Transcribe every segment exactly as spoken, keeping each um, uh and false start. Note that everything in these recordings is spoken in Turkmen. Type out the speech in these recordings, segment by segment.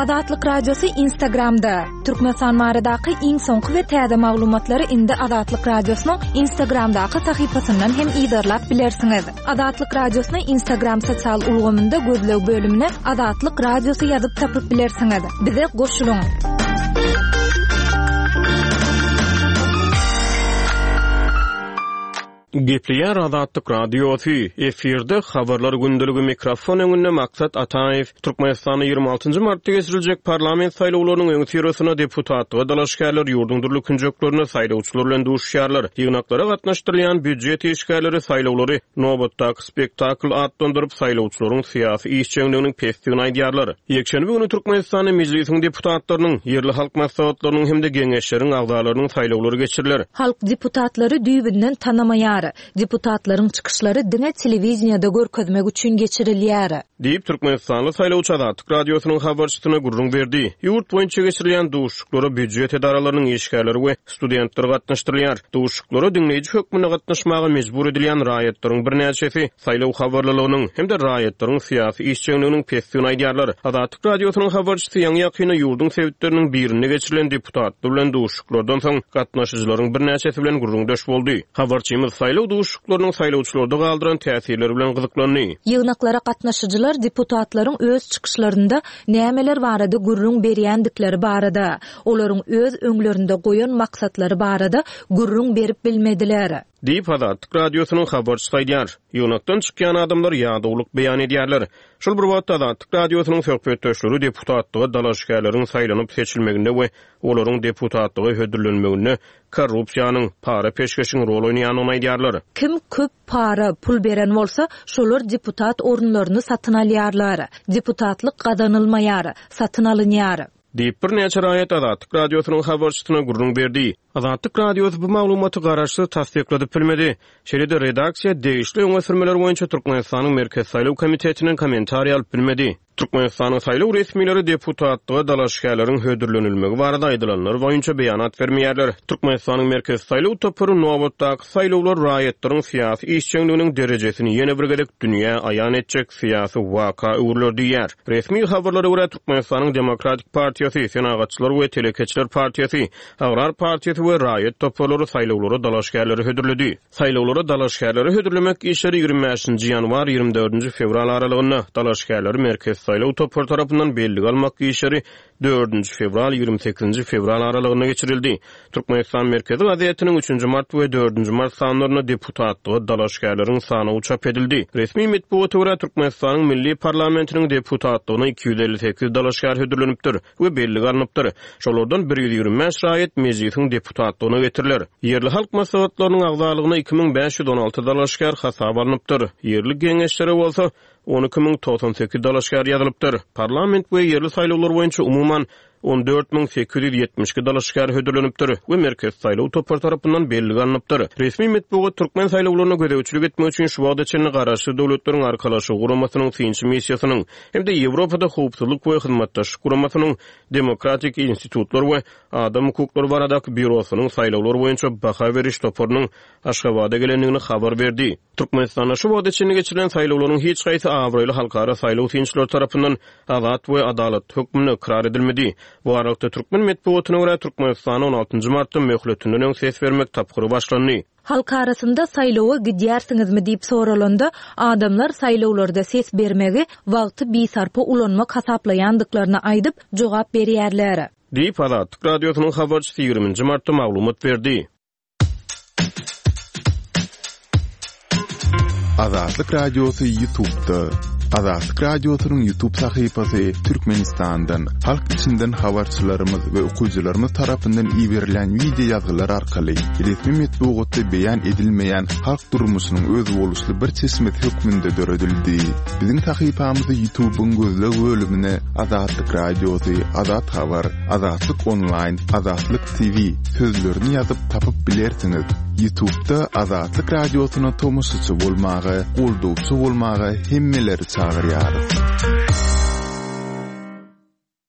Azatlyk Radiosu Instagramda. Türkmenistan baradaky iň soňky we täze maglumatlary indi Azatlyk Radiosynyň Instagramdaky sahypasyndan hem ýa-da bilersiňiz. Azatlyk Radiosyny Instagram sosial ulgamynda gözleg bölümine Azatlyk Radiosu ýazyp tapyp bilersiňiz. Bize goşulyň. Gepliýär Azatlyk Radiosu efirde habarlar gündəligi mikrofon öňünde Maksat Ataev Türkmenistanyň ýygrimi altynjy martda geçiriljek parlament saýlawlarynyň öňü ýeresinä deputatlyga dalaşgärler ýurdundyr lükünjeklerini saýlawçylar bilen duşýarlar. Ýygnaklara gatnaşdyrylýan büdjet işgärleri saýlawlary nowatdaky spektakl atlandyryp saýlawçylaryň syýasy işçiliginiň pestigini aýdýarlar. Ýekşenbe günü Türkmenistanyň mejlisiniň deputatlarynyň ýerli halk maslahatlarynyň hemde geňeşleriň agdalarynyň saýlawlary geçiriler. Halk deputatlary düýbinden tanamaýar. Deputatlaryň çykyşlary diňe telewiziýada görkezmek üçin geçirilýär. Diýip Türkmenistanly saýlawçy Azatlyk Radiosynyň habarçysyna gurrun berdi. Ýurt boýunça geçirilýän duşuklary büdjet edaralarynyň işgärleri we studentler gatnaşdyrylýar. Duşuklary diňleýici hökmüne gatnaşmaga mejbur edilýän raýatlaryň birnäçesi saýlaw habarlarynyň hemde raýatlaryň syýasy işçiliginiň pestigini aýdýarlar. Azatlyk Radiosynyň habarçysy ýaňy ýakyny ýurdun sebitleriniň birine geçirilen deputatlar bilen duşuklardan soň gatnaşyjylaryň birnäçesi bilen gurrundaş boldy. Habarçymyz saýlaw duşuklarynyň saýlawçylarda galdyran täsirleri bilen gyzyklandy. Ýygnaklara gatnaşyjylar deputatlaryň öz çykyşlarynda nämeler barada gurrun berýändikleri barada, olaryň öz öňlerinde goýan maksatlary barada gurrun berip bilmediler. Diýip Azatlyk Radiosynyň habarçysy aýdýar. Ýoňakdan çykýan adamlar ýagdawlyk beýan edýärler. Şol bir wagtda Azatlyk Radiosynyň söhbetdeşleri deputatlyga dalaşgärleriň saýlanyp seçilmeginde we olaryň deputatlygy hödürlenmeginde korrupsiýanyň para peşkeşiň rol oýnaýanyny aýdýarlar. Kim köp para pul beren bolsa, şolar deputat orunlaryny satyn alýarlar. Deputatlyk gazanylmaýar, satyn alynýar. Diýip bir näçe raýat Azatlyk Radiosynyň habarçysyna gurrun berdi. Azatlyk Radiosy bu maglumaty garaşsyz tasdikledik bilmedi. Şeýle-de redaksiýa degişli öňe sürmeler boýunça Türkmenistanyň Merkez Saýlaw Komitetiniň kommentariýa alyp bilmedi. Türkmenistanyň saýlaw resmiýetleri deputatlyga dalaşgärleriň hödürlenilmegi barada aýdylanlar boýunça beýanat bermeýärler. Türkmenistanyň Merkez Saýlaw topury nowatdaky saýlawlar raýatlaryň syýasy işçiliginiň derejesini ýene bir gerek dünýä aýan etjek syýasy waka öwürler diýär. Resmi habarlara görä Türkmenistanyň Demokratik Partiýasy, Senagatçylar we Telekeçiler Partiýasy, Agrar Partiýasy we raýat topurlary saýlawlara dalaşgärleri hödürledi. Saýlawlara dalaşgärleri hödürlemek işleri ýygrimi beşinji ýanwar ýygrimi dördünji fevral aralygyna dalaşgärleri Merkez Saýlaw topur tarapyndan belli almak işleri dördünji fevral ýygrimi sekizinji fevral aralygyna geçirildi. Türkmenistan Merkezi gazetiniň üçünji mart we dördünji mart sanlaryna deputatlyga dalaşgärleriň sany uçap edildi. Resmi medeniýet görä Türkmenistanyň Milli Parlamentiniň deputatlygyna iki yüz elli sekiz dalaşgär hödürlenipdir we belli alınıpdyr. Şolardan bir yüz ýygrimi beş raýat mejlisiň deputatlygyna getiriler. Ýerli halk maslahatlarynyň agdalygyna iki ming beş yüz on alty dalaşgär hasap alınıpdyr. Ýerli geňeşlere bolsa on iki ming doksan sekiz dalaşgär ýazylypdyr. Parlament we ýerli saýlawlar boýunça umuman on dört bin sekiz yüz ýetmiş iki dalaşgär hödürlenipdir we Merkez Saýlaw topar tarapyndan belli alınıpdyr. Resmi medeniýet Türkmen saýlawlaryna gödäwçilik etmek üçin şu wagtda çenli garaşy döwletleriň arkalaşy guramasynyň synçy missiýasynyň hemde Ýewropada howpsuzlyk we hyzmatdaşlyk guramasynyň demokratik institutlar we adam hukuklary baradaky bürosynyň saýlawlar boýunça baha beriş topurynyň Aşgabatda gelendigini habar berdi. Türkmenistanda şu wagtda çenli geçirilen saýlawlaryň hiç gaýsy awraýly halkara saýlaw synçylar tarapyndan azat we adalet hökmüne ikrar edilmedi. Bu arada Türkmen medeniýetine görä Türkmenistan on altynjy martda möhletiniň öň ses bermek tapgyry başlandy. Halk arasında saýlawa gidýärsiňizmi diýip soralanda adamlar saýlawlarda ses bermegi wagty bisarpa ulanmak hasaplaýandyklaryny aýdyp jogap berýärler. Diýip Azatlyk Radiosynyň habarçysy ýygrimi martda maglumat berdi. Azatlyk Radiosu YouTube'da. Azatlyk Radiosynyň YouTube sahypasy Türkmenistandan, halk içinden habarçylarymyz we okuwçylarymyz tarapyndan ýiberilen video ýazgylar arkaly resmi medeniýetde beýan edilmeýän halk durmuşynyň öz boluşly bir çeşmet hökmünde döredildi. Biziň sahypamyzy YouTube'un gözleg bölümine Azatlyk Radiosu, Azat Habar, Azatlyk Online, Azatlyk T V sözlerini ýazyp tapyp bilersiňiz. YouTube'da Azatlyk Radiosyna tomoşaçy bolmagy, goldawçy bolmagy hemmeleri çagyrýar.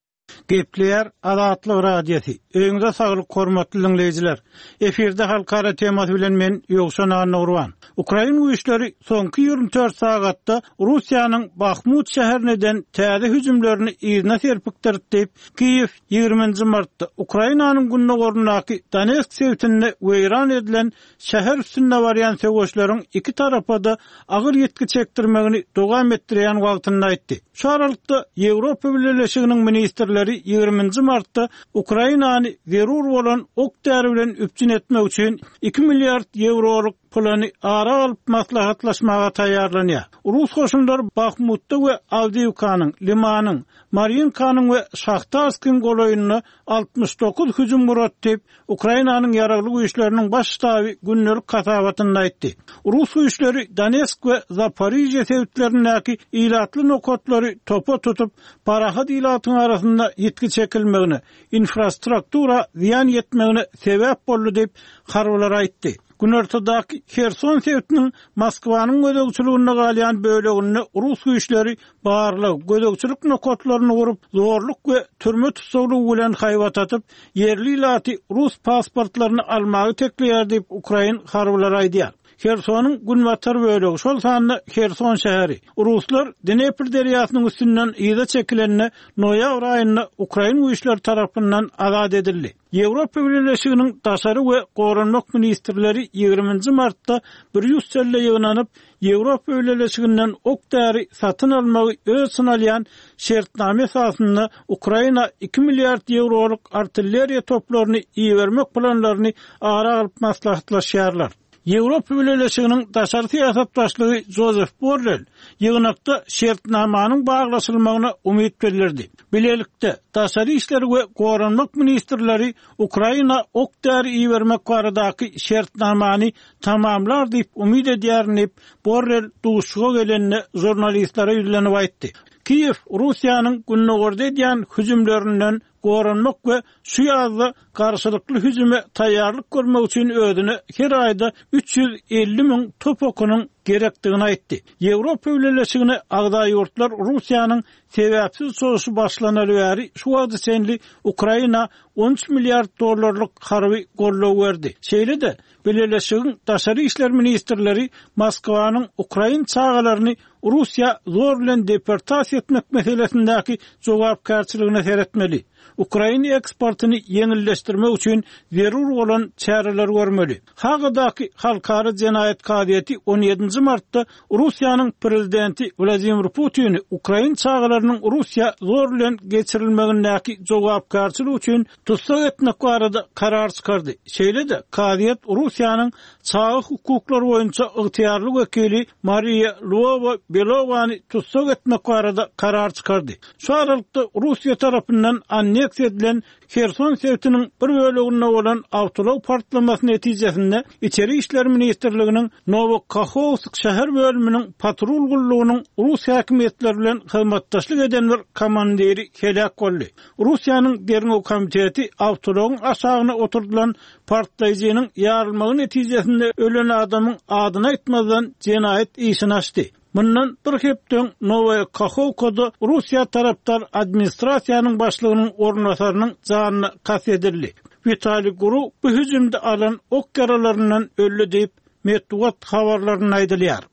Gepleyer Azatlyk radiosi. Öňüňizde saglyk hormatly dinleýijiler. Eferde halkara temasy bilen men Ýogşan Nurwan. Ukraina güýçleri soňky ýigirme dört sagatda Russiýanyň Bakhmut şäherininden täze hüjümlerini ýerine serpikdirip diýip Kiýew ýigirmenji martda Ukrainanyň günne gorundaky Donetsk şeýtinde weýran edilen şäher üstünde barýan söwüşleriň iki tarapda agyr ýetki çekdirmegini dowam etdirýän wagtynda aýtdy. Şu aralykda Ýewropa Birleşiginiň ministrleri ýigirmenji martda Ukrainany zerur bolan ok däri bilen üpjün etmek üçin iki milliard euroluk pulany ara alyp maslahatlaşmaga taýýarlanýar. Rus goşunlary Bakhmutda we Avdiivkanyň, Limanyň, Mariinkanyň we Şahtarskiň golaýyny altmış dokuz hüjüm murattyp Ukrainanyň ýaragly güýçleriniň baş ştaby günnelik kasabatynda aýtdy. Rus güýçleri Donetsk we Zaporizhia şäherlerindäki ilatly nokotlary topa tutup parahat ilatyň arasynda ýetki çekilmegini, infrastruktura ziýan ýetmegine sebäp boldy diýip harbylar aýtdy. Günortadaky Kherson şäheriniň Moskwanyň gödөгçiligine galýan bölegini Rus güýçleri barlyk gödөгçilik nokotlaryny gurup zorluk we türme tutsagyny bilen haýwat atyp yerli ilaty Rus pasportlaryny almagy tekleýär diýip Ukraina harbylar aýdýar. Khersonyň günbatar bölegi şol sanyny Kherson şäheri. Ruslar Dnepr derýasynyň üstünden ýyda çekilenine noýabr aýynda Ukraina güýçleri tarapyndan azad edildi. Ýewropa Birleşiginiň daşary we goranmak ministrleri ýigirmenji martda bir ýüz selle ýygnanyp Ýewropa Birleşiginden ok däri satyn almagy öz synalýan şertname esasynda Ukraina iki milliard euroluk artilleriýa toplaryny iýermek planlaryny ara alyp maslahatlaşýarlar. Ýewropa Birleşiginiň daşary siýasat başlygy Joseph Borrell ýygnakda şertnamanyň baglaşylmagyna umyt bildirdi. Bilelikde daşary işler we goranmak ministrleri Ukraina ok däri iýermek baradaky şertnamany tamamlar diýip umyt edýärnip Borrell duşuga gelenine jurnalistlere ýüzlenip aýtdy. Kiýew Russiýanyň günne gorda edýän hüjümlerinden goranmak we şu ýazda garşylykly hüjüme taýýarlyk görmek üçin özüne her aýda üç yüz elli miň top okunyň gerekdigini aýtdy. Ýewropa Birleşigine agda ýurtlar Russiýanyň sebäpsiz soğuşu başlanaly bäri şu wagtda senli Ukraina on üç milliard dollarlyk harby gollaw berdi. Şeýle de Birleşigiň daşary işler ministrleri Moskwanyň Ukraina çağalaryny Russiýa zor bilen deportasiýa etmek meselesindäki jogapkarçylygyna seretmeli. Ukraina eksportyny ýeňilleşdirmek üçin zerur bolan çäreler görmeli. Hagadaky halkara jenaýat kadiýeti on ýedinji martda Russiýanyň prezidenti Vladimir Putin Ukraina çağalarynyň Russiýa zor bilen geçirilmegindäki jogapkarçylyk üçin tutsak etmek barada karar çykardy. Şeýle de kadiýet Russiýanyň çağı hukuklary boýunça ygtyýarly wekili Maria Lvova-Belovany tutsak etmek barada karar çykardy. Şu aralykda Russiýa tarapyndan anneksiýa edilen Kherson şäheriniň bir böleginde bolan awtolog partlamasy netijesinde içeri işler ministrliginiň Novokakhovsk şäher bölüminiň patrul gullugynyň Rus häkimetleri bilen hyzmatdaşlyk eden bir komandiri helak boldy. Russiýanyň Derňew komiteti awtologyň aşagyna oturdulan partlaýjynyň ýarylmagy netijesinde ölen adamyň adyny aýtmazdan jenaýat işini açdy. Bundan bir hepden Novokakhovkada Russiýa taraptar administrasiýanyň başlygynyň ornasarynyň janyna kas edildi. Vitali Guru bu hüjümde alan ok yaralaryndan öldü diýip Medwat habarlaryny aýdylýar.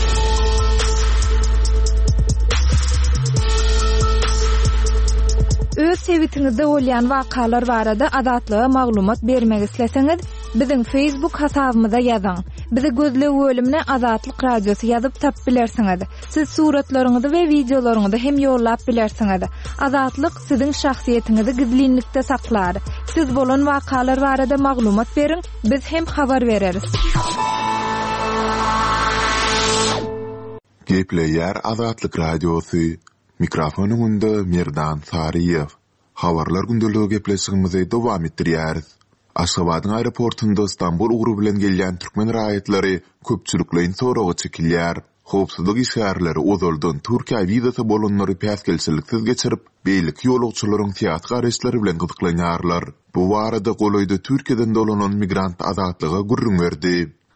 Öz sevitiňizde bolýan wakalar barada adatlyga maglumat bermek isleseňiz, biziň Facebook hasabymyza ýazyň. Bizi gözlep bölümine Azatlyk radiosu ýazyp tap bilersiňiz. Siz suratlaryňyzy we videolaryňyzy hem ýollap bilersiňiz. Azatlyk siziň şahsiýetiňizi gizlinlikde saklar. Siz bolan wakalar barada maglumat beriň, biz hem habar bereriz. Gepleýär Azatlyk radiosu. Mikrofonuňda Merdan Sariýew. Habarlar gündeligi gepleşigimizi dowam etdirýäris. Aşgabatyň aeroportunda Istanbul ugru bilen gelýän türkmen raýatlary köpçülikleň soragy çekilýär. Howpsuzlyk işgärleri ozaldan Türkiýe wizasy bolanlary päsgelçiliksiz geçirip, beýlik ýolagçylaryň teatr garaşlary bilen gyzyklanýarlar. Bu barada golaýda Türkiýeden dolanan migrant azatlyga gurrun berdi.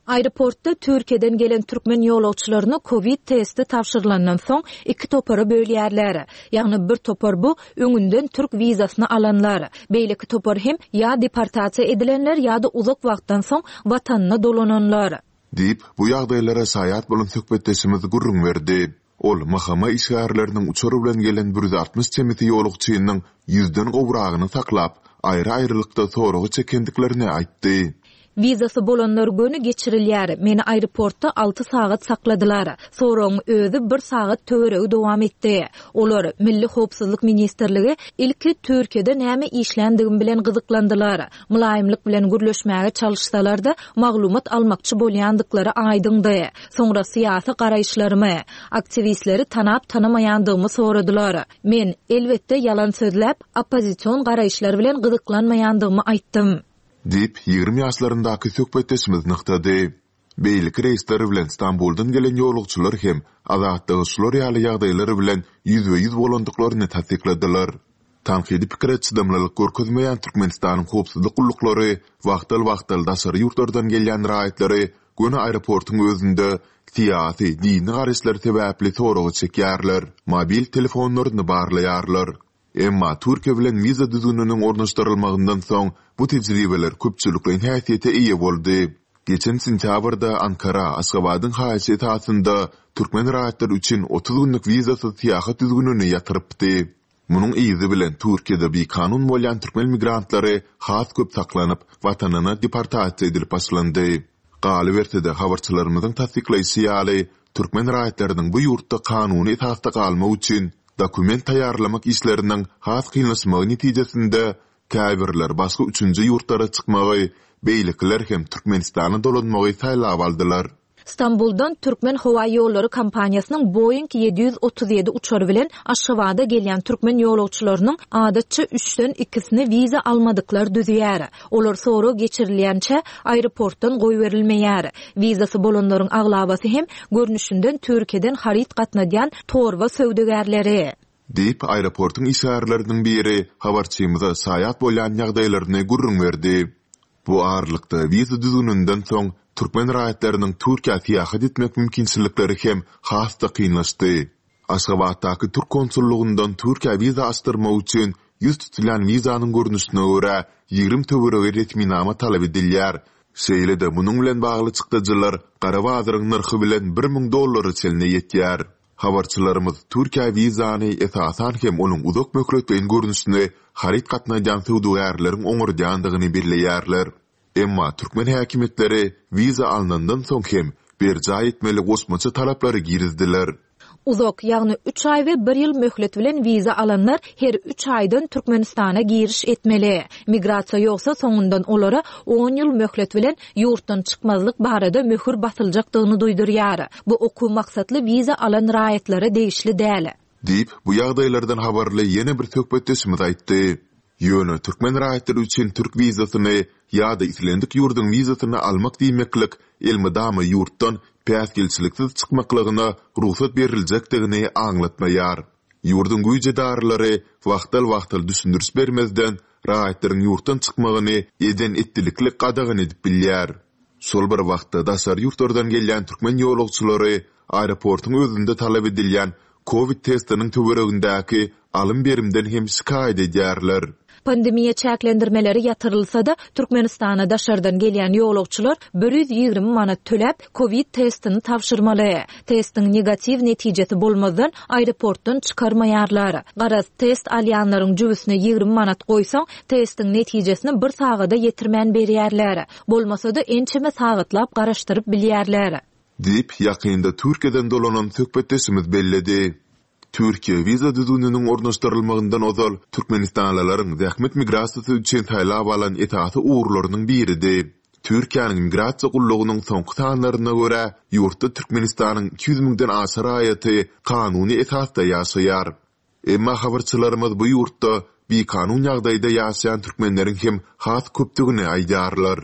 Aeroportda Türkiýeden gelen türkmen ýolagçylaryna Covid testi tapşyrylandan soň iki topara bölýärler. Ýagny bir topar bu öňünden türk wizasyny alanlar. Beýleki topar hem ýa deportasiýa edilenler ýa-da uzak wagtdan soň watanyna dolananlar. Dip bu ýagdaýlara saýat bolan söhbetdeşimiz gurrun berdi. Ol mahama işgärleriniň uçary bilen gelen bir yüz altmış çemeti ýolagçynyň ýüzden gowragyny saklap, aýry-aýrylykda soragy çekendiklerini aýtdy. Vizası bolanlar göni geçirilýär. Meni aeroportda alty sagat sakladylar. Soraň özü bir sagat töweregi dowam etdi. Olar Milli Howpsuzlyk Ministrligi ilki Türkiýede näme işlendigini bilen gyzyklandylar. Mulaýymlyk bilen gürleşmäge çalışsalar-da maglumat almakçy bolýandyklary aýdyndy. Soňra syýasy garaýşlarymy, aktivistleri tanap tanamaýandygymy soradylar. Men elbetde ýalan sözläp, oppozision garaýşlary bilen gyzyklanmaýandygymy aýtdym. Dip ýigirme ýaşlaryndaky söhbetdeşimiz nykdady. Beýleki reisler bilen Istanbuldan gelen ýolagçylar hem azatlygyçylar ýaly ýagdaýlary bilen ýüzbe-ýüz bolandyklaryny tasdikladylar. Tanqidi pikir etdimlilik görkezmeýän Türkmenistanyň howpsuzlyk gullukları wagtal-wagtal daşary ýurtlardan gelýän raýatlary göni aeroportyň özünde siýasy, dini garaşlar sebäpli soragy çekýärler, mobil telefonlaryny barlaýarlar. Emma Türkiýe bilen viza düzgününiň ornaşdyrylmagyndan soň bu tejribeler köpçülikliň häsiýete eýe boldy. Geçen sentýabrda Ankara, Aşgabatyň haýaty asynda türkmen raýatlar üçin otuz günlük vizasy syýahat düzgününi ýatyrpdy. Munyň izi bilen Türkiýede bir kanun bolýan türkmen migrantlary has köp saklanyp, watanyna deportasiýa edilip başlandy. Galybertede habarçylarymyzyň tasdiklaýşy ýaly türkmen raýatlarynyň bu ýurtda kanuny esasda galmak üçin dokument taýýarlamak işleriniň has kynlaşmagy netijesinde käbirler başga üçünji ýurtlara çykmagy, beýlekiler hem Türkmenistana dolanmagy saýlap aldylar. İstanbuldan Türkmen Hava Ýolları kompaniýasynyň Boeing yedi yüz otuz ýedi uçary bilen Aşgabatda gelýän türkmen ýolagçylarynyň adatça üçden ikisini viza almadyklar düzýär. Olar sonra geçirilýänçe aeroportdan goýberilmeýär. Vizasy bolanlaryň aglabasy hem görnüşinden Türkiýeden harit gatnadýan torba söwdegärleri. Dip aeroportyň işgärleriniň biri habarçymyza saýat bolýan ýagdaýlaryny gurrun berdi. Bu ağırlykda viza düzgününden soň türkmen raýatlarynyň Türkiýe syýahat etmek mümkinçilikleri hem hasda kynlaşdy. Aşgabatdaky Türk konsullugundan Türkiýe viza açdyrmak üçin ýüz tutulan vizanyň görnüşine görä ýigirme töweregi resminama talap edilýär. Şeýle-de munyň bilen bagly çykdyjylar gara bazaryň narhy bilen bir miň dollary çelne ýetýär. Habarçylarymyz Türkiýe vizany esasan hem onuň uzak möhletden görnüşine harit gatnaýan söwdegärleriň oňurdandygyny bilýärler. Emma türkmen häkimetleri viza alnandan soň hem berja etmeli gosmaça talaplary girizdiler. Uzak, ýagny üç ay we bir ýyl möhlet bilen viza alanlar her üç aýdan Türkmenistana giriş etmeli. Migrasiýa ýoksa soňundan olara on ýyl möhlet bilen ýurtdan çykmazlyk barada möhür basyljakdygyny duýdurýar. Bu oku maksatly viza alan raýatlara degişli däl. Dip bu ýagdaýlardan habarly ýene bir söhbetdeşimiz aýtdy. Ýöne türkmen raýatlary üçin türk vizasyny ýa-da islendik ýurduň vizasyny almak diýmeklik elmydamy ýurtdan päsgilçiliksiz çykmaklygyna ruhsat beriljakdygyny aňlatmaýar. Ýurduň güýjedarlary wagtal-wagtal düşündürüş bermezden raýatlaryň ýurtdan çykmagyny eden etdilikli qadagyn edip bilýär. Şol bir wagtda daşary ýurtlardan gelýän türkmen ýolagçylary aeroportyň özünde talap edilýän Covid testiniň töweregindäki alym berimden hem şikaýet edýärler. Pandemiýa çäklendirmeleri ýatyrylsa-da Türkmenistana daşardan gelýän ýolagçylar bir yüz ýigirme manat töläp Covid testini tapşyrmaly. Testiň negativ netijesi bolmazdan aeroportdan çykarmaýarlar. Garaz test alýanlaryň jübüsine ýigirme manat goýsaň, testiň netijesini bir sagada ýetirmän berýärler. Bolmasa-da ençeme sagatlap garaşdyryp bilýärler. Dip ýakynda Türkiýeden dolanan söhbetdeşimiz belledi. Türkiýe viza düzgününiň ornaşdyrylmagyndan ozal Türkmenistanlylaryň zähmet migrasiýasy üçin taýlap alan etaty uğurlarynyň biridir. Türkiýanyň migrasiýa gullugynyň soňky sanlaryna görä ýurtda Türkmenistanyň iki yüz miňden aşar raýaty kanuny esasda ýaşaýar. Emma habarçylarymyz bu ýurtda bir kanun ýagdaýda ýaşaýan türkmenleriň hem has köpdigini aýdarlar.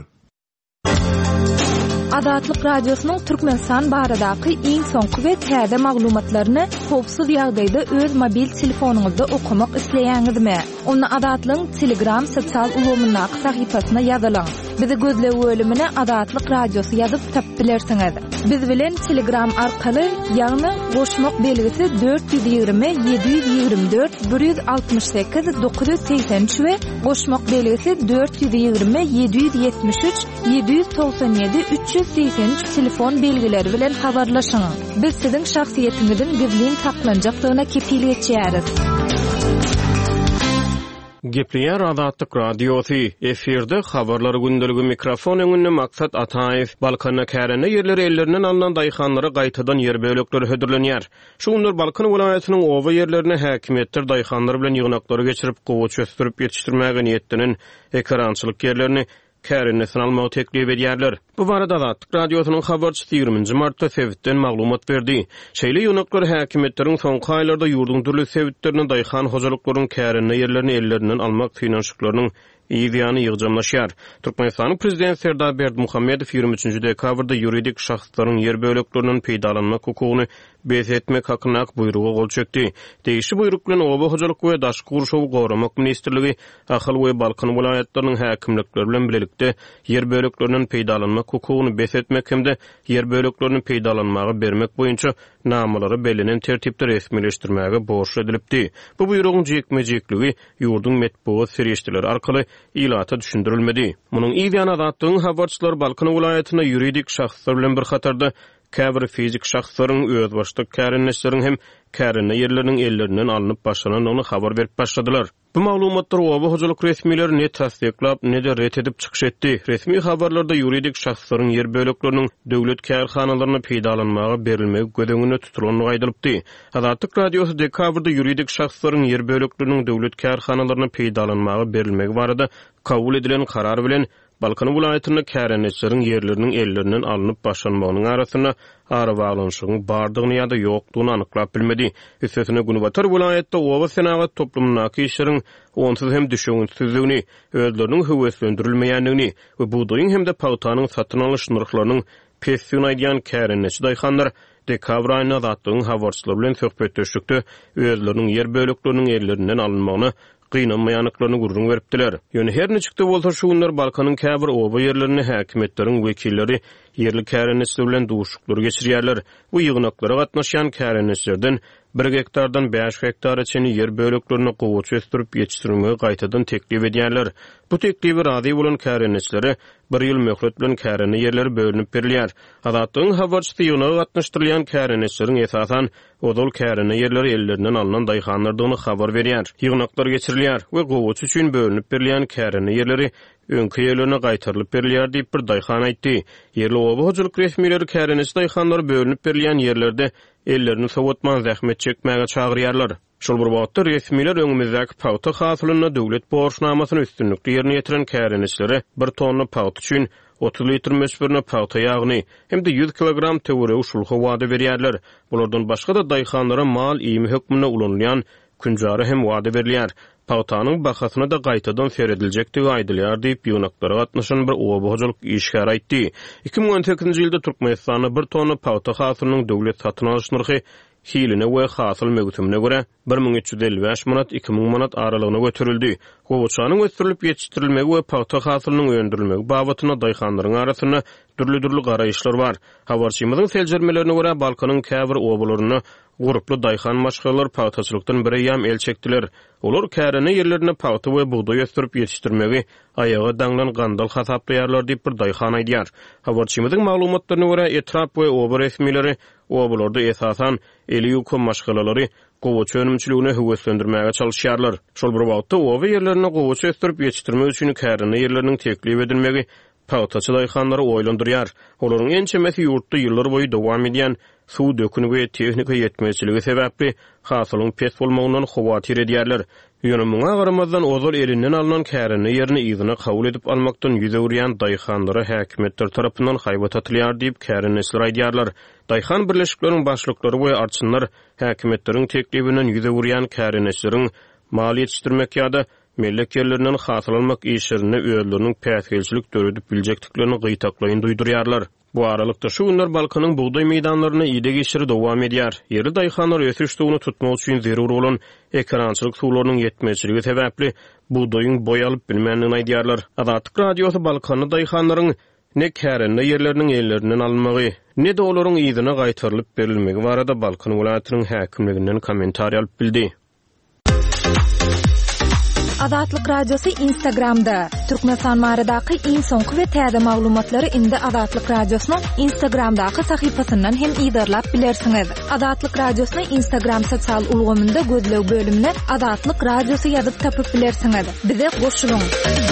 Azatlyk radiosynyň Türkmenistan baradaky iň soňky we täze maglumatlaryny howpsuz ýagdaýda öz mobil telefonuňyzda okumak isleýäňizmi? Onu Azatlyň Telegram sosial ulgamyndaky sahypasyna ýazylaň. Bizi gözle bölümüne Adatlyk Radiosu ýazyp tapyp bilersiňiz. Biz bilen Telegram arkaly ýagny goşmak belgisi dört yüz ýygrimi yedi yüz ýygrimi dört bir yüz altymyş sekiz dokuz yüz seksen üç we goşmak belgisi dört yüz ýygrimi yedi yüz ýetmiş üç yedi yüz doksan ýedi üç yüz seksen üç telefon belgileri bilen habarlaşyň. Biz siziň şahsiýetiňizin gizlin saklanjaklygyna kepillik etýäris. Gepliýär Adatlyk Radiosu efirde habarlary gündeligi mikrofon öňünde maksat Ataýew balkona kärene ýerleri ellerinden alynan daýhanlara gaýtadan ýer bölekleri hödürlenýär. Şuňdur Balkan welaýatynyň owa ýerlerine häkimetler daýhanlar bilen ýygnaklary geçirip gowy çöstürip ýetişdirmäge niýetdinin ekrançylyk ýerlerini kärennesini almagy teklip edýärler. Bu barada Adatlyk Radiosynyň habarçysy ýygrüminji martda Sewitden maglumat berdi. Şeýle ýygnaklar häkimetleriň soňky aýlarda ýurdun türlü sewitlerini daýhan hojalyklaryň kärenne ýerlerini ellerinden almak finansiýaklarynyň ýygyany ýygjamlaşýar. Türkmenistanyň prezidenti Serdar Berdimuhammedow ýygrimi üçinji dekabrda ýuridik şahslaryň ýer böleklerinden peýdalanmak hukugyny besetmek hakyna buyrugy gol çekdi. Deýişi buyruk bilen oba hojalyk we daşky gurşawy goramak ministrligi Ahal we Balkan welaýatlarynyň häkimlikleri bilen bilelikde ýer böleklerinden peýdalanmak hukugyny besetmek hemde ýer böleklerini peýdalanmagy bermek boýunça namalary belinen tertipde resmileşdirmäge borçlu edilipdi. Bu buyrugyň jekmejekligi ýurdun metbuat serýeşleri arkaly ilata düşündirilmedi. Munyň ýa-da adatlygyň habarçylar Balkan welaýatyna ýuridik şahslar bilen bir hatarda käbir fizik şahslaryň öz başlyk kärenneşleriň hem kärenne ýerleriniň ellerinden alınıp başlananyny habar berip başladylar. Bu maglumatlar oba hojalyk resmiýetleri ne tasdiklap, ne de ret edip çykyş etdi. Resmi habarlarda ýuridik şahslaryň ýer bölekleriniň döwlet kärhanalaryna peýdalanmagy berilmegi gödeňine tutulanyny aýdylypdy. Adatlyk Radiosu dekabrda ýuridik şahslaryň ýer bölekleriniň döwlet kärhanalaryna peýdalanmagy berilmegi barada kabul edilen karar bilen Balkan welaýatyna kärenneşleriň ýerleriniň ellerinden alınıp başlanmagynyň arasyna ara baglanyşygyň bardygyny ýa-da ýokdugyny anyklap bilmedi. Üstesine Günbatar welaýatda owa senagat toplumynyň işleriň onsuz hem düşünýünsizligini, özleriniň höweslendirilmeýändigini we buğdaýyň hem de pawtanyň satyn alyş narhlarynyň pesýon aýdýan kärenneşi daýhanlar dekabr aýyna Adatlygyň habarçylary bilen söhbetleşikde özleriniň ýer bölekleriniň ellerinden alınmagyny gynanmaýanyklaryny gurrun beripdiler. Ýöne her neçikde bolsa şu günler Balkanyň käbir oba ýerlerini häkimetleriň wekilleri ýerli kärenneşler bilen duşuklary geçirýärler. Bu ýygnaklara gatnaşan kärenneşlerden bir hektardan beş hektara çeni yer böleklerini gowy çöstürip ýetişdirmegi gaýtadan teklip edýärler. Bu teklibi rady bolan kärenneşlere bir ýyl möhlet bilen kärenne ýerleri bölünip berilýär. Adatlygyň habarçysy ýyna gatnaşdyrylýan kärenneşleriň esasan odol kärenne ýerleri ellerinden alynan daýhanlardygyny habar berýär. Ýygnaklar geçirilýär we gowy üçin bölünip berilýän kärenne ýerleri öňkü ýerlerine gaýtarylyp berilýär diýip bir daýhan aýtdy. Yerli oba hojalyk resmiýetleri kärenneşi daýhanlary bölünip berilýän ýerlerde ellerini sowatman zähmet çekmäge çagyrýarlar. Şol bir wagtda resmiýetler öňümizdäki pawta hasylyna döwlet borçnamasyny üstünlikli ýerine ýetiren kärenneşlere bir tonna pawt üçin otuz litr mesbirine pawta ýagyny hem de yüz kilogram töwere uşulgy wada berýärler. Bulardan başga da daýhanlara mal iými hökmüne ulanýan künjary hem wada berilýär. Pawtanyň bahasyna da gaýtadan serediljekdigi aýdylýar diýip ýygnaklara gatnaşan bir oba hojalyk işgär aýtdy. iki ming on sekizinji ýylda Türkmenistanda bir tonna pawta hasylynyň döwlet satyn alyş narhy hiline we hasyl mögütümine görä bir ming üç yüz elli beş manat iki ming manat aralygyna götürildi. Gowaçanyň ötürilip ýetişdirilmegi we pawta hasylynyň öndürilmegi babatyna daýhanlaryň arasyna türlü-türlü garaýyşlar bar. Habarçymyzyň seljermelerine görä Balkanyň käbir obalaryna gruply daýhan maşgalar pawtaçylykdan biri ýam el çekdiler. Olar kärenne ýerlerine pawta we buğdaý östürip ýetişdirmegi aýaga daňlan gandal hasaplaýarlar diýip bir daýhan aýdýar. Habarçymyzyň maglumatlaryna görä etrap we oba resmiýetleri obalarda esasan eli ýuky maşgalalary gowy çönümçiligine höweslendirmäge çalyşýarlar. Şol bir wagtda oba ýerlerine gowy östürip ýetişdirmek üçin kärenne ýerleriniň teklip edilmegi pawtaçy daýhanlary oýlandyrýar. Olaryň ençemesi ýurtda ýyllar boýy dowam edýän suw dökünigi we tehnika ýetmezçiligi sebäpli hasylyň pes bolmagynyň howatyr edýärler. Ýöne muňa garamazdan ozal elinden alynan kärenne ýerini ýygyna kabul edip almakdan ýüze urýan daýhanlary häkimetler tarapyndan haýbat atylýar diýip kärenneşler aýdýarlar. Daýhan birleşikleriň başlyklary we arçynlar häkimetleriň teklibinden ýüze urýan kärenneşleriň mal ýetişdirmek ýa-da mellek ýerlerinden hasyl almak işlerini özleriniň päsgelçilik döredip biljekdiklerini gyýtaklaýyn duýdurýarlar. Bu aralykda şu günler Balkanyň buğday meýdanlaryna ýygy geçiri dowam edýär. Ýeri daýhanlar ösüş suwuny tutmak üçin zerur bolan ekrançylyk suwlarynyň ýetmezçiligi sebäpli buğdaýyň boýalyp bilmänligini aýdýarlar. Adatlyk radiosy Balkany daýhanlaryň ne kärende ýerleriniň ellerinden alınmagy, ne de olaryň ýygyna gaýtarylyp berilmegi barada Balkan welaýatynyň häkimliginden kommentariýa alyp bildi. Adatlyk radiosu Instagramda Türkmenistan maradaky iň soňky we täze maglumatlary indi Adatlyk radiosynyň Instagramdaky sahypasyndan hem ýydarlap bilersiňiz. Adatlyk radiosyny Instagram sosial ulgamynda gözlew bölümine Adatlyk radiosu ýazyp tapyp bilersiňiz. Bize goşulyň.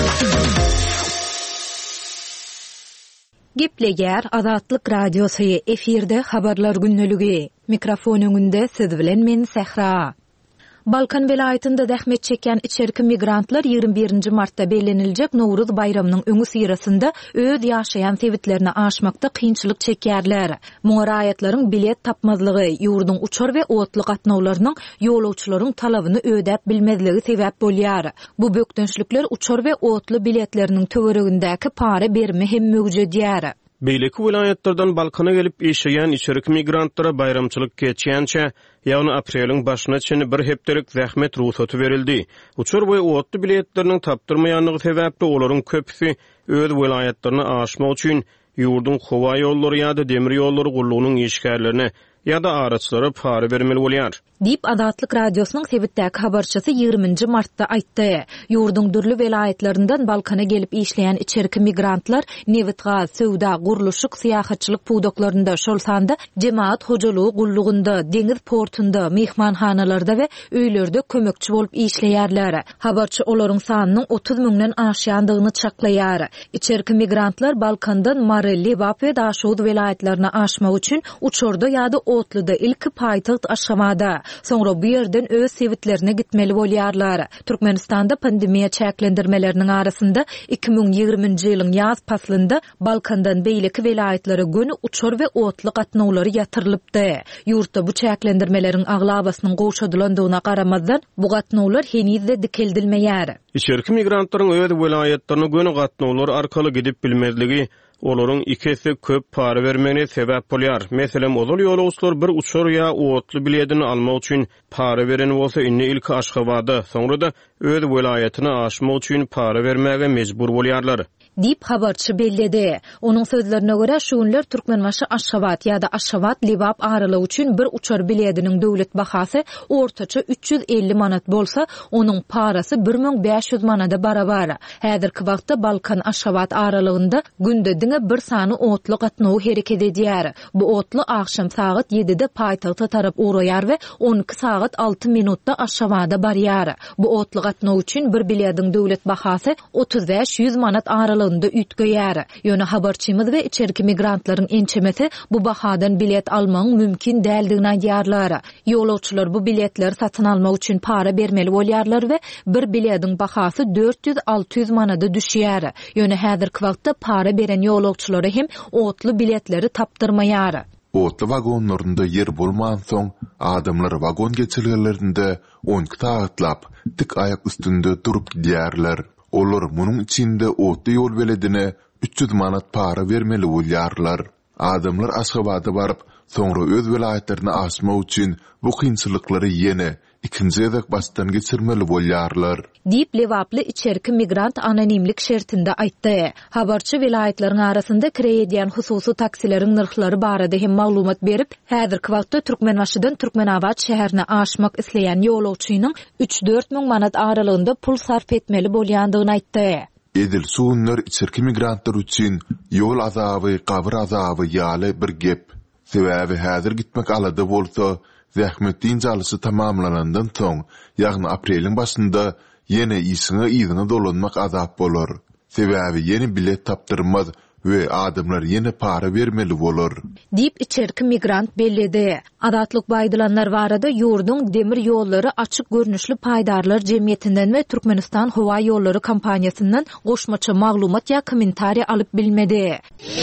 Gepleger Adatlyk radiosu efirde habarlar günneligi. Mikrofon öňünde siz bilen men Sehra. Balkan welaýatynda dähmet çeken içerki migrantlar ýygrimi birinji martda bellenilejek Nowruz bayramynyň öňü syrasynda öz ýaşaýan sebitlerini aşmakda kynçylyk çekýärler. Muaraýatlaryň bilet tapmazlygy, ýurduň uçar we otly gatnawlarynyň ýolawçylaryň talabyny ödäp bilmezligi sebäp bolýar. Bu bökdünçlikler uçar we otly biletleriniň töweregindäki para berme hem mögüjedýär. Beýleki welaýatlardan Balkana gelip ýaşaýan içerik migrantlara bayramçylyk geçýänçe, ýagny apreliň başyna çyn bir hepdelik zähmet ruhsaty berildi. Uçur we otly biletleriniň tapdyrmaýanlygy sebäpli olaryň köpüsi öz welaýatlaryny aşmak üçin ýurduň howa ýollary ýa-da demir ýollary gullugynyň işgärlerine ýa-da araçlara para bermeli bolýar. Dip Adatlyk radiosynyň sebitdäki habarçysy ýygrimiňji martda aýtdy. Ýurduň dürli welaýatlaryndan Balkana gelip işleýän içerki migrantlar Nevitga, Söwda, Gurluşyk, syýahatçylyk puwdoklarynda, şolsanda jemaat hojalygy gullugynda, deňiz portunda, mehmanhanalarda we öýlerde kömekçi bolup işleýärler. Habarçy olaryň sanynyň otuz müňden aşýandygyny çaklaýar. İçerki migrantlar Balkandan Mary, Lebap we Daşowut welaýatlaryna aşmak üçin uçurda ýa-da Otluda ilki paýtaxt Aşgabatda, soňra bu ýerden öz sebitlerine gitmeli bolýarlar. Türkmenistanda pandemiýa çäklendirmeleriniň arasynda iki miň ýygrimiňji ýylyň ýaz paslynda Balkandan beýleki welaýatlara göni uçur we otly gatnawlary ýatyrylypdy. Ýurtda bu çäklendirmeleriň aglabasynyň gowşadylandygyna garamazdan bu gatnawlar henizde dikeldilmeýär. İçerki migrantlaryň öz welaýatlaryna göni gatnawlar arkaly gidip bilmezligi olaryň ikisi köp para bermegine sebäp bolýar. Meselem ozal ýolawçylar bir uçur ýa otly biletini almak üçin para beren bolsa inni ilki Aşgabatda, soňra da öz welaýatyny aşmak üçin para bermäge mejbur bolýarlar. Dip habarçy belledi. Onuň sözlerine görä şu günler Türkmenbaşy Aşgabat ýa-da Aşgabat Lebap aralygy üçin bir uçar biletiniň döwlet bahasy ortaça üç yüz elli manat bolsa, onuň parasy bir miň beş yüz manata barabar. Häzirki wagtda Balkan Aşgabat aralygynda günde diňe bir sany otly gatnaw hereket edýär. Bu otly akşam saat ýedide paýtagta tarap uraýar we on iki saat alty minutda Aşgabatda barýar. Bu otly gatnaw üçin bir biletiň döwlet bahasy otuz beş yüz manat aralygy ütgeýär. Ýöne habarçymyz we içerki migrantlaryň ençemeti bu bahadan bilet almaň mümkin däldigini aýdýarlar. Ýolawçylar bu biletleri satyn almak üçin para bermeli bolýarlar we bir biletiň bahasy dört yüz alty yüz manata düşýär. Ýöne häzirki wagtda para beren ýolawçylary hem otly biletleri tapdyrmaýar. Otly wagonlarynda yer bolman soň adamlar wagon geçirlerinde on iki saatlap tik ayak üstünde durup gidýärler. Olar munyň içinde otly ýol beledine üç yüz manat para bermeli bolýarlar. Adamlar Aşgabatda baryp, soňra öz welaýatlaryny aşmak üçin bu kynçylyklary ýene ikinji edek başdan geçirmeli bolýarlar. Dip Lewaply içerki migrant anonimlik şertinde aýtdy. Habarçy welaýatlaryň arasynda kireýän hususy taksileriň narhlary barada hem maglumat berip, häzirki wagtda Türkmenbaşydan Türkmenabad şäherine aşmak isleýän ýolawçynyň üç dört miň manat aralygynda pul sarf etmeli bolýandygyny aýtdy. Edil suwunlar içerki migrantlar üçin ýol azaby, gabyr azaby ýaly bir gep. Sebäbi häzir gitmek alada bolsa, zähmetdiň jalysy tamamlanandan soň, ýagny apreliň başynda ýene ýysyňa ýygyna dolanmak azap bolar. Sebäbi ýeni bilet tapdyrmaz we adamlar ýene para bermeli bolar. Dip içerki migrant belledi. Adatlyk baýdylanlar barada ýurduň demir ýollary açyk görnüşli paýdarlar jemgyýetinden we Türkmenistan Howa ýollary kompaniýasyndan goşmaça maglumat ýa kommentariýa alyp bilmedi.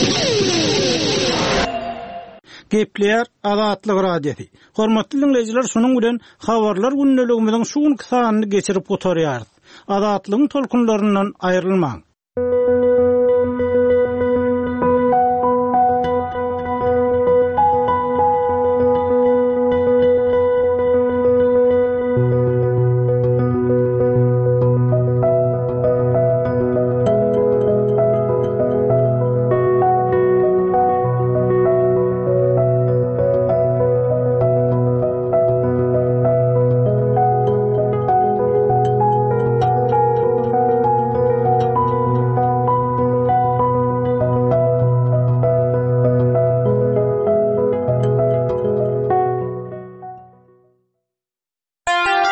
Gepler Adatlyk radiosu. Hormatly dinleyijiler, şunuň bilen habarlar günneligimiziň şu günki sanyny geçirip gotarýar. Adatlygyň tolkunlaryndan aýrylmaň.